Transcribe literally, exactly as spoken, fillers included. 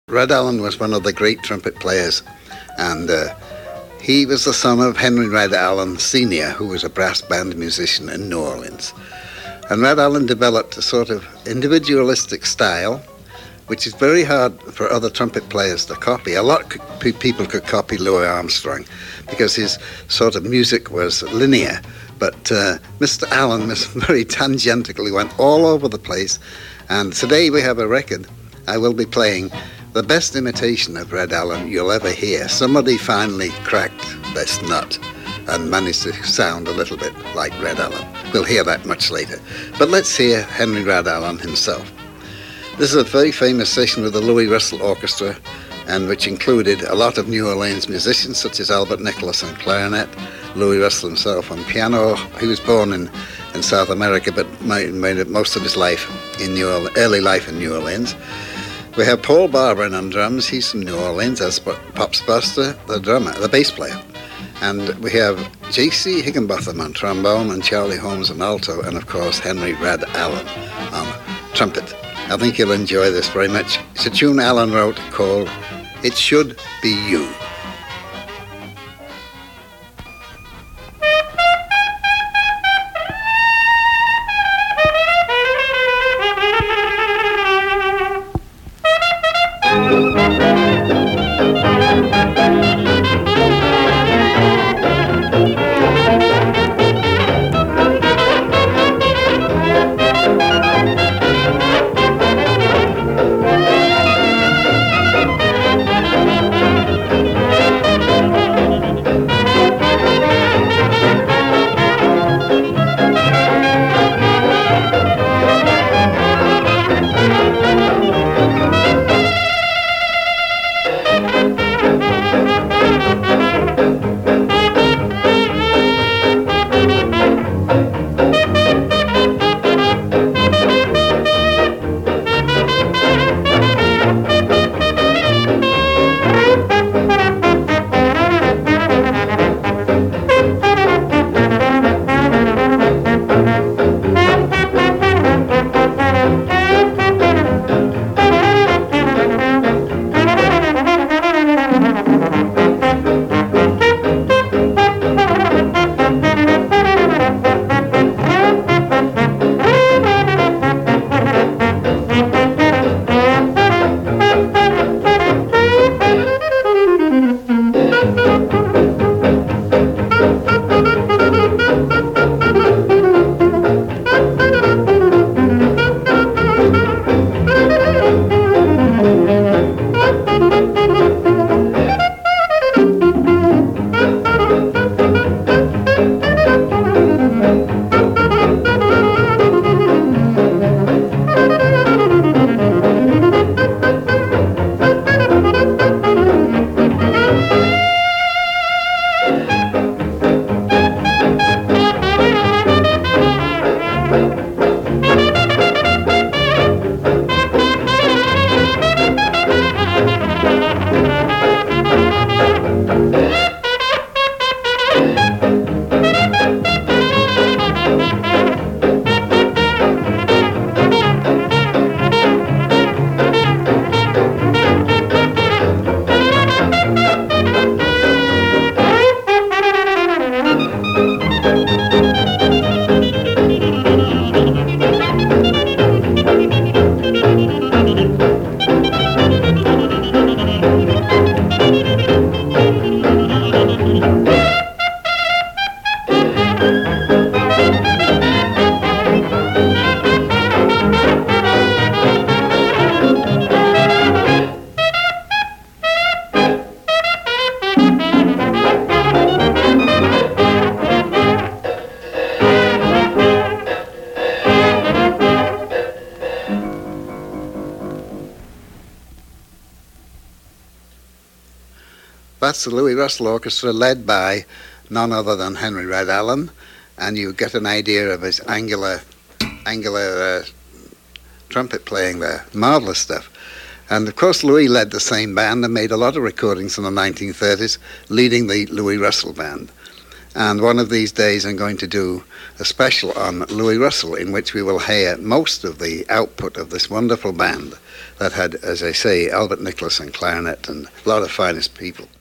Red Allen was one of the great trumpet players, and uh, he was the son of Henry Red Allen Senior, who was a brass band musician in New Orleans. And Red Allen developed a sort of individualistic style, which is very hard for other trumpet players to copy. A lot of people could copy Louis Armstrong because his sort of music was linear, but uh, Mister Allen was very tangential. He went all over the place, and today we have a record. I will be playing the best imitation of Red Allen you'll ever hear. Somebody finally cracked this nut and managed to sound a little bit like Red Allen. We'll hear that much later. But let's hear Henry Red Allen himself. This is a very famous session with the Louis Russell Orchestra, and which included a lot of New Orleans musicians such as Albert Nicholas on clarinet, Louis Russell himself on piano. He was born in, in South America, but made, made most of his life in New Orleans, early life in New Orleans. We have Paul Barber on drums. He's from New Orleans, as Pops Buster, the drummer, the bass player. And we have J C Higginbotham on trombone, and Charlie Holmes on alto, and of course Henry Red Allen on trumpet. I think you'll enjoy this very much. It's a tune Allen wrote called It Should Be You. That's the Louis Russell Orchestra, led by none other than Henry Red Allen, and you get an idea of his angular, angular uh, trumpet playing there. Marvelous stuff. And of course Louis led the same band and made a lot of recordings in the nineteen thirties, leading the Louis Russell Band. And one of these days I'm going to do a special on Louis Russell, in which we will hear most of the output of this wonderful band that had, as I say, Albert Nicholas on clarinet and a lot of finest people.